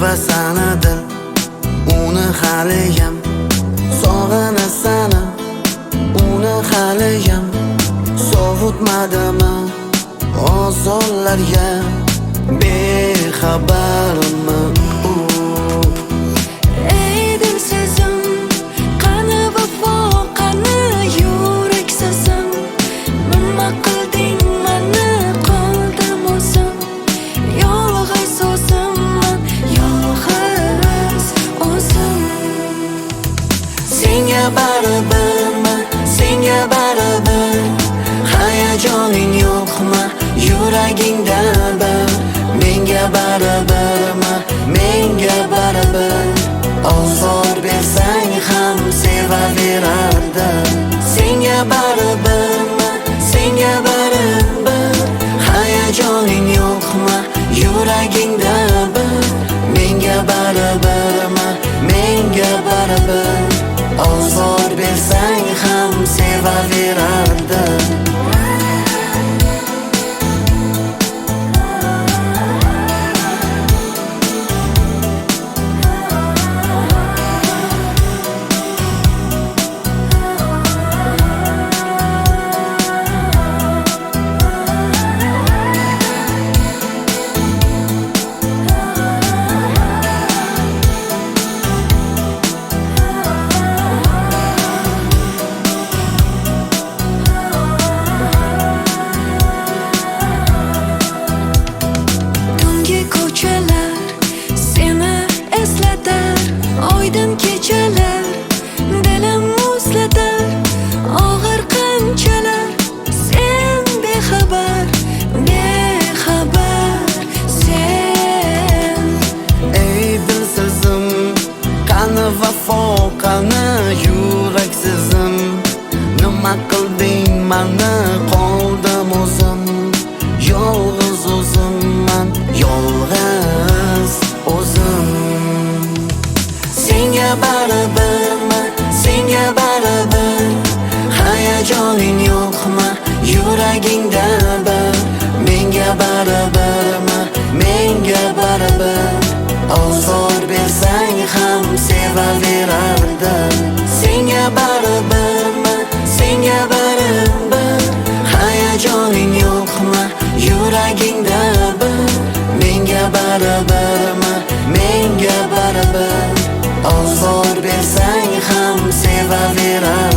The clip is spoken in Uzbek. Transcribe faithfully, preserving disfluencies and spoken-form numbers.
sevasanidil uni haliyam sog'inasani uni haliyam sovutmadimi ozorlarga bexabarmi Senga baribirmi, senga baribir hayajoning yo'qmi, yuragingda bir menga baribirmi, menga baribir ozor bersang ham sevaverardim. Senga baribirmi, senga baribir hayajoning yo'qmi, yuragingda bir menga baribirmi, menga baribir ozor bersang ham sevaverardim. Kechalar dilim muzlatar og'ir qanchalar sen bexabar bexabar sen ey dilsizim qani vafo qani yuraksizim nima qilding mani qoldim o'zim yolg'iz o'zimman yolg'iz o'zim Senga baribirmi, senga baribir hayajoning yo'qmi, yuragingda bir menga baribirmi, menga baribir ozor bersang ham sevaverardim. Senga baribirmi, senga baribir hayajoning yo'qmi, yuragingda bir menga baribirmi, menga baribir ozor bersang ham sevaverardim.